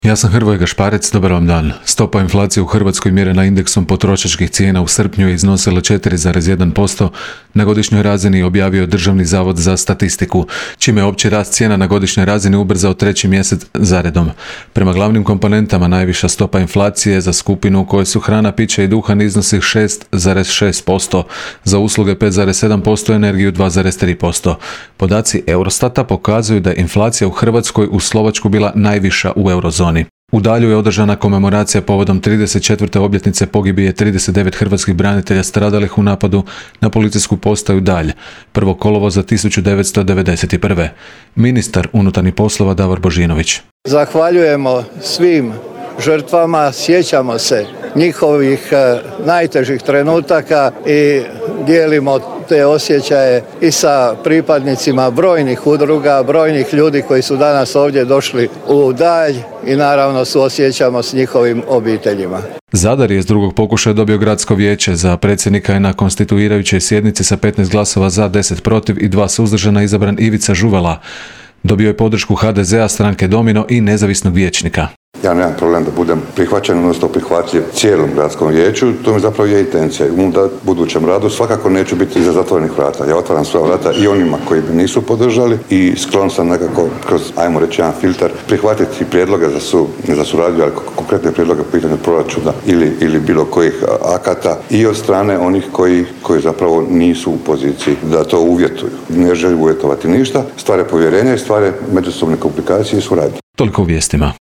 Ja sam Hrvoje Gašparec, dobar vam dan. Stopa inflacije u Hrvatskoj mjerena indeksom potrošačkih cijena u srpnju je iznosila 4,1% na godišnjoj razini, objavio Državni zavod za statistiku, čime je opći rast cijena na godišnjoj razini ubrzao treći mjesec zaredom. Prema glavnim komponentama najviša stopa inflacije za skupinu u kojoj su hrana, piće i duhan iznosi 6,6%, za usluge 5,7%, energiju 2,3%. Podaci Eurostata pokazuju da je inflacija u Hrvatskoj uz Slovačku bila najviša u eurozoni. U Dalju je održana komemoracija povodom 34. obljetnice pogibije 39 hrvatskih branitelja stradalih u napadu na policijsku postaju Dalj, 1. kolovoza 1991. Ministar unutarnjih poslova Davor Božinović. Zahvaljujemo svim žrtvama, sjećamo se njihovih najtežih trenutaka i dijelimo te osjećaje i sa pripadnicima brojnih udruga, brojnih ljudi koji su danas ovdje došli u Dalj i naravno suosjećamo s njihovim obiteljima. Zadar je s drugog pokušaja dobio gradsko vijeće. Za predsjednika je na konstituirajućoj sjednici sa 15 glasova za, 10 protiv i 2 suzdržana izabran Ivica Žuvala. Dobio je podršku HDZ-a, stranke Domino i nezavisnog vijećnika. Ja nemam problem da budem prihvaćen, odnosno prihvatljiv cijelom gradskom vijeću, to mi zapravo je intencija. U budućem radu svakako neću biti iza zatvorenih vrata. Ja otvaram svoja vrata i onima koji bi nisu podržali i sklon sam nekako kroz, ajmo reći, jedan filter, prihvatiti prijedloge za suradnju, ali konkretne prijedloge po pitanju proračuna ili bilo kojih akata i od strane onih koji zapravo nisu u poziciji da to uvjetuju. Ne želim uvjetovati ništa, stvare povjerenje i stvare međusobne komplikacije i suradnje. Toliko u vijestima.